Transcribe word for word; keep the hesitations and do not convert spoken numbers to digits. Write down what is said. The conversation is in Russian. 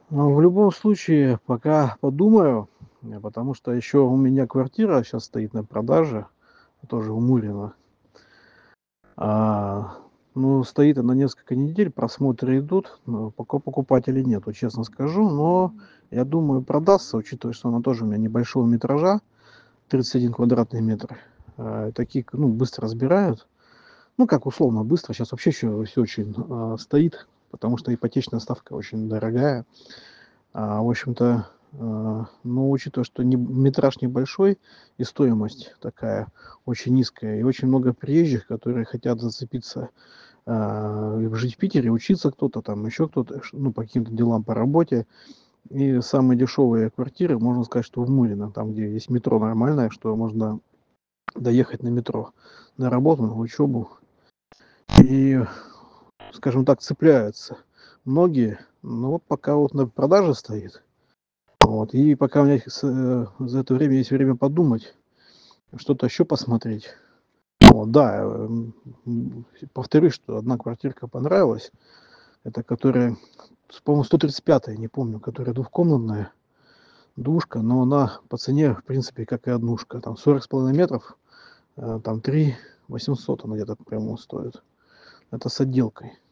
Ну, в любом случае, пока подумаю, э, потому что еще у меня квартира сейчас стоит на продаже, тоже в Мурино. А, ну, стоит она несколько недель, просмотры идут, но пока покупателей нету, честно скажу. Но я думаю, продастся, учитывая, что она тоже у меня небольшого метража, тридцать один квадратный метр. А, такие, к- ну, быстро разбирают. Ну, как условно быстро. Сейчас вообще еще все очень а, стоит, потому что ипотечная ставка очень дорогая. А, в общем-то, а, ну, учитывая, что не метраж небольшой и стоимость такая очень низкая, и очень много приезжих, которые хотят зацепиться, а, либо жить в Питере, учиться кто-то там, еще кто-то, ш ну, по каким-то делам, по работе. И самые дешевые квартиры, можно сказать, что в Мурино, там, где есть метро нормальное, что можно доехать на метро на работу, на учебу. И, скажем так, цепляются многие. Но вот пока вот на продаже стоит. Вот, и пока у меня с э, за это время есть время подумать, что-то еще посмотреть. Вот, да, эм, м, повторюсь, что одна квартирка понравилась. Это которая, с по-моему, сто тридцать пятая, не помню, которая двухкомнатная, двушка, но она по цене, в принципе, как и однушка. Там сорок с половиной метров, э, там три восемьсот она где-то прямо стоит. Это с отделкой.